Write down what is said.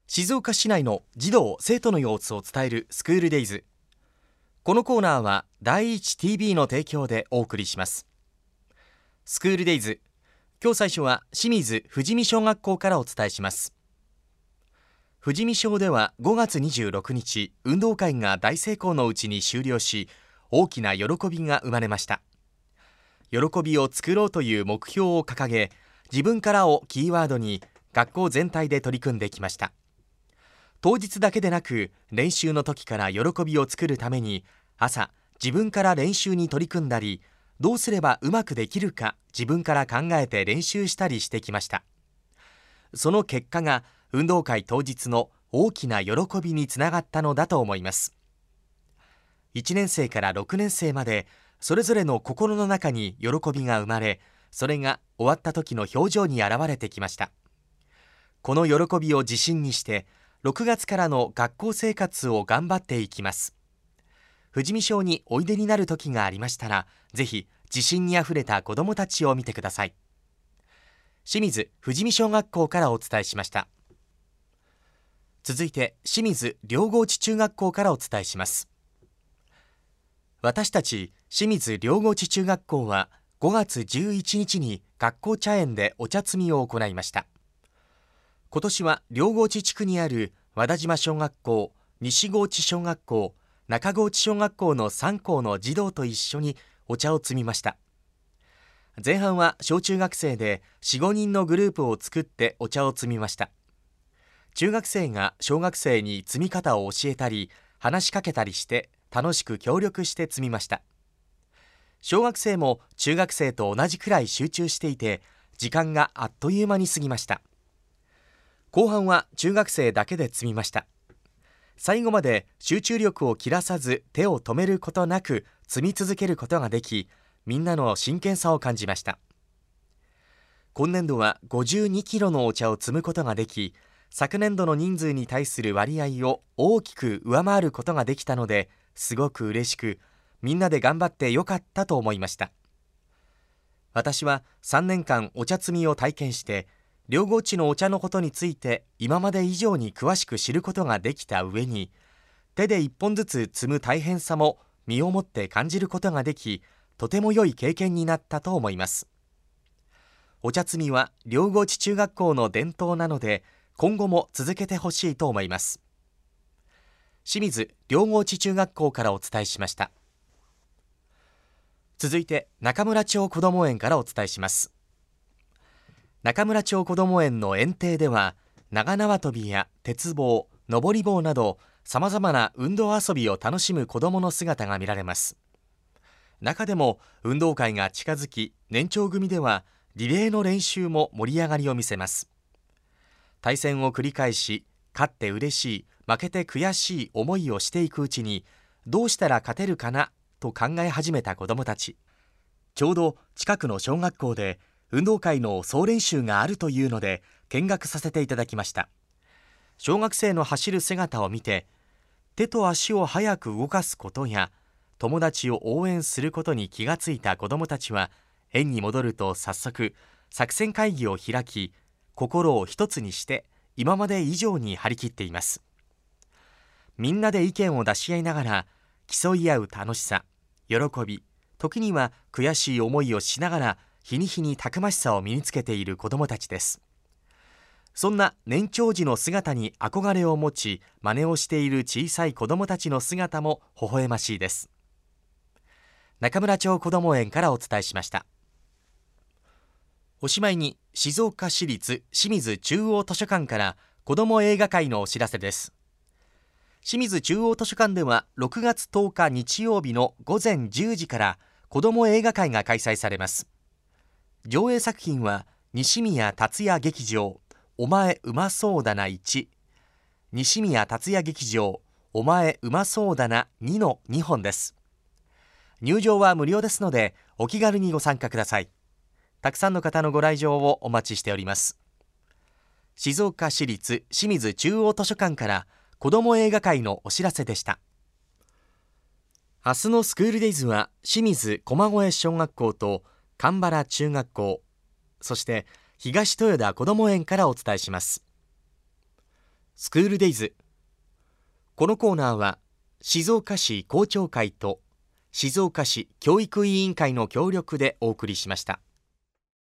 静岡市内の児童生徒の様子を伝えるスクールデイズ。このコーナーは第一 TV の提供でお送りします。スクールデイズ、今日最初は清水富士見小学校からお伝えします。富士見小では5月26日運動会が大成功のうちに終了し、大きな喜びが生まれました。喜びを作ろうという目標を掲げ、自分からをキーワードに学校全体で取り組んできました。当日だけでなく、練習の時から喜びを作るために朝自分から練習に取り組んだり、どうすればうまくできるか自分から考えて練習したりしてきました。その結果が運動会当日の大きな喜びにつながったのだと思います。1年生から6年生までそれぞれの心の中に喜びが生まれ、それが終わった時の表情に現れてきました。この喜びを自信にして6月からの学校生活を頑張っていきます。富士見小においでになる時がありましたら、ぜひ自信にあふれた子どもたちを見てください。清水富士見小学校からお伝えしました。続いて清水両河内中学校からお伝えします。私たち清水両河内中学校は5月11日に学校茶園でお茶摘みを行いました。今年は両河内地区にある和田島小学校、西河内小学校、中河内小学校の3校の児童と一緒にお茶を摘みました。前半は小中学生で 4,5 人のグループを作ってお茶を摘みました。中学生が小学生に摘み方を教えたり話しかけたりして楽しく協力して摘みました。小学生も中学生と同じくらい集中していて、時間があっという間に過ぎました。後半は中学生だけで摘みました。最後まで集中力を切らさず手を止めることなく摘み続けることができ、みんなの真剣さを感じました。今年度は52キロのお茶を摘むことができ、昨年度の人数に対する割合を大きく上回ることができたので、すごく嬉しく、みんなで頑張ってよかったと思いました。私は3年間お茶摘みを体験して、両河内のお茶のことについて今まで以上に詳しく知ることができた上に、手で一本ずつ摘む大変さも身をもって感じることができ、とても良い経験になったと思います。お茶摘みは両河内中学校の伝統なので、今後も続けてほしいと思います。清水両河内中学校からお伝えしました。続いて中村町こども園からお伝えします。中村町こども園の園庭では、長縄跳びや鉄棒、登り棒などさまざまな運動遊びを楽しむ子どもの姿が見られます。中でも運動会が近づき、年長組ではリレーの練習も盛り上がりを見せます。対戦を繰り返し、勝って嬉しい、負けて悔しい思いをしていくうちに、どうしたら勝てるかなと考え始めた子どもたち。ちょうど近くの小学校で運動会の総練習があるというので見学させていただきました。小学生の走る姿を見て、手と足を早く動かすことや友達を応援することに気がついた子どもたちは、園に戻ると早速作戦会議を開き、心を一つにして今まで以上に張り切っています。みんなで意見を出し合いながら競い合う楽しさ、喜び、時には悔しい思いをしながら日に日にたくましさを身につけている子どもたちです。そんな年長児の姿に憧れを持ち、真似をしている小さい子どもたちの姿も微笑ましいです。中村町こども園からお伝えしました。おしまいに静岡市立清水中央図書館から子ども映画会のお知らせです。清水中央図書館では6月10日日曜日の午前10時から子ども映画会が開催されます。上映作品は西宮達也劇場お前うまそうだな1、西宮達也劇場お前うまそうだな2の2本です。入場は無料ですのでお気軽にご参加ください。たくさんの方のご来場をお待ちしております。静岡市立清水中央図書館から子ども映画会のお知らせでした。明日のスクールデイズは清水駒越小学校と神原中学校、そして東豊田こども園からお伝えします。 スクールデイズ。このコーナーは静岡市校長会と静岡市教育委員会の協力でお送りしました。